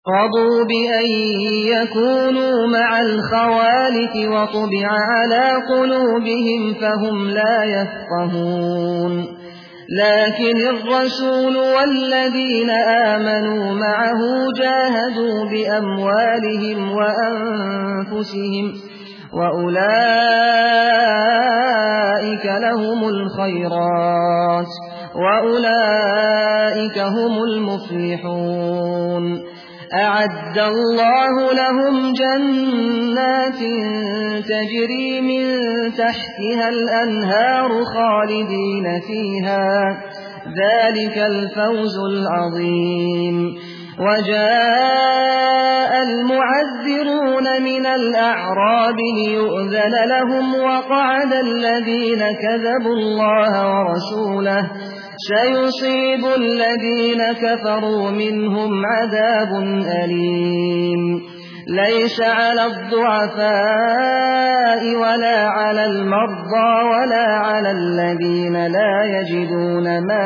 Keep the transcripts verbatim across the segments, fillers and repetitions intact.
رضوا بأن يكونوا مع الخوالف وطبع على قلوبهم فهم لا يفقهون لكن الرسول والذين آمنوا معه جاهدوا بأموالهم وأنفسهم وأولئك لهم الخيرات وأولئك هم المفلحون أعد الله لهم جنات تجري من تحتها الأنهار خالدين فيها ذلك الفوز العظيم وجاء المعذرون من الأعراب ليؤذن لهم وقعد الذين كذبوا الله ورسوله سيصيب الذين كفروا منهم عذاب أليم ليس على الضعفاء ولا على المرضى ولا على الذين لا يجدون ما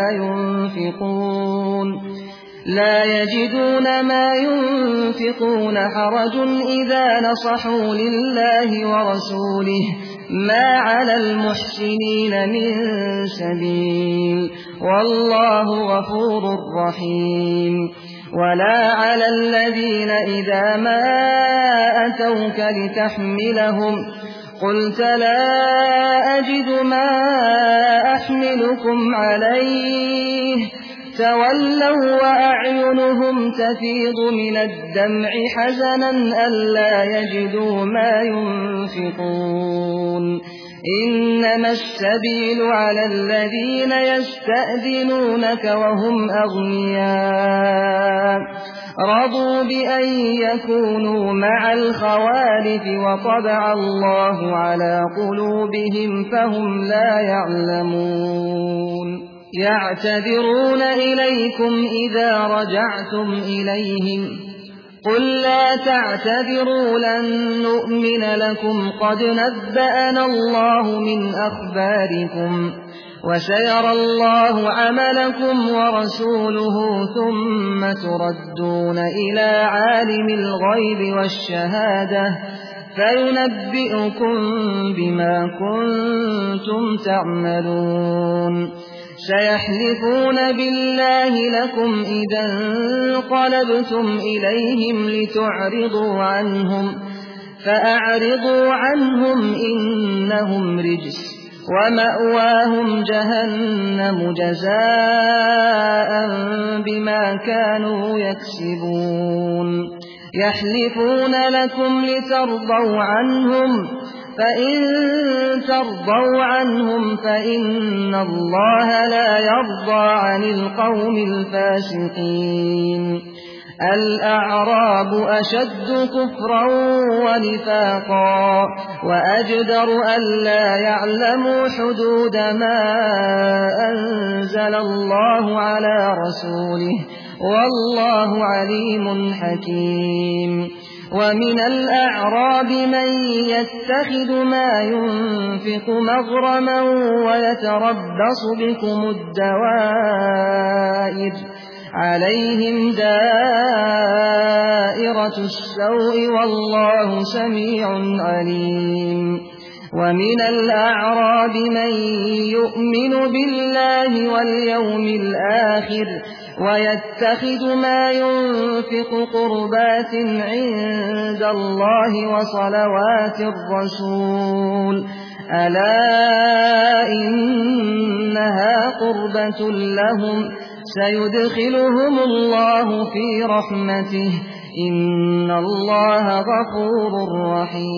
ينفقون لا يجدون ما ينفقون حرج إذا نصحوا لله ورسوله ما على المحسنين من سبيل والله غفور رحيم ولا على الذين إذا ما أتوك لتحملهم قلت لا أجد ما أحملكم عليه تولوا وأعينهم تفيض من الدمع حزنا ألا يجدوا ما ينفقون إنما السبيل على الذين يستأذنونك وهم أغنياء رضوا بأن يكونوا مع الخوالف وطبع الله على قلوبهم فهم لا يعلمون يعتذرون إليكم إذا رجعتم إليهم قل لا تعتذروا لن نؤمن لكم قد نبأنا الله من أخباركم وسيرى الله عملكم ورسوله ثم تردون إلى عالم الغيب والشهادة فينبئكم بما كنتم تعملون سيحلفون بالله لكم إذا انقلبتم إليهم لتعرضوا عنهم فأعرضوا عنهم إنهم رجس ومأواهم جهنم جزاء بما كانوا يكسبون يحلفون لكم لترضوا عنهم فإن ترضوا عنهم فإن الله لا يرضى عن القوم الفاسقين الأعراب أشد كفرا ونفاقا وأجدر ألا يعلموا حدود ما أنزل الله على رسوله والله عليم حكيم ومن الأعراب من يتخذ ما ينفق مغرما ويتربص بكم الدوائر عليهم دائرة السوء والله سميع عليم ومن الأعراب من يؤمن بالله واليوم الآخر ويتخذ ما ينفق قربات عند الله وصلوات الرسول ألا إنها قربة لهم سيدخلهم الله في رحمته إن الله غفور رحيم